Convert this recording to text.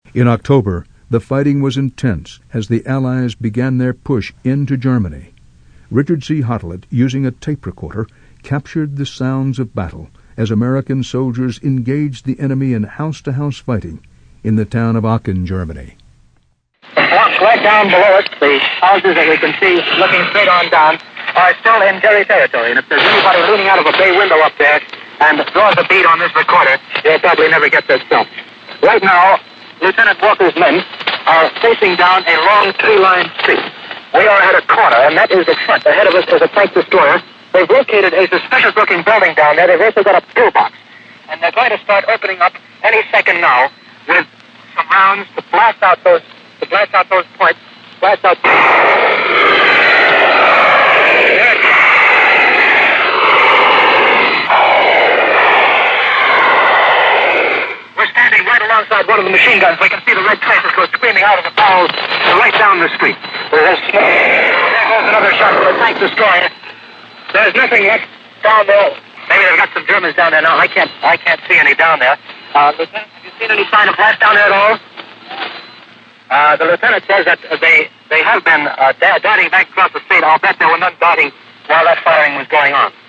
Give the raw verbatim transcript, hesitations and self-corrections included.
In October, the fighting was intense as the Allies began their push into Germany. Richard C. Hottelet, using a tape recorder, captured the sounds of battle as American soldiers engaged the enemy in house-to-house fighting in the town of Aachen, Germany. Right down below us, the houses that we can see looking straight on down are still in Gerry territory. And if there's anybody leaning out of a bay window up there and draws a bead on this recorder, you'll probably never get this film. Right now, Lieutenant Walker's men are facing down a long tree-lined street. We are at a corner, and that is the front. Ahead of us is a tank destroyer. They've located a suspicious-looking building down there. They've also got a pillbox. And they're going to start opening up any second now with some rounds to blast out those to blast out those points. Blast out. We're standing right alongside one of the machine guns. We can see the red traces go screaming out of the barrels right down the street. There's smoke. There goes another shot from the tank destroyer. There's nothing left down there. Maybe they've got some Germans down there now. I can't. I can't see any down there. Uh, Lieutenant, have you seen any sign of life down there at all? Uh, the lieutenant says that uh, they they have been uh, darting back across the street. I'll bet there were none darting while that firing was going on.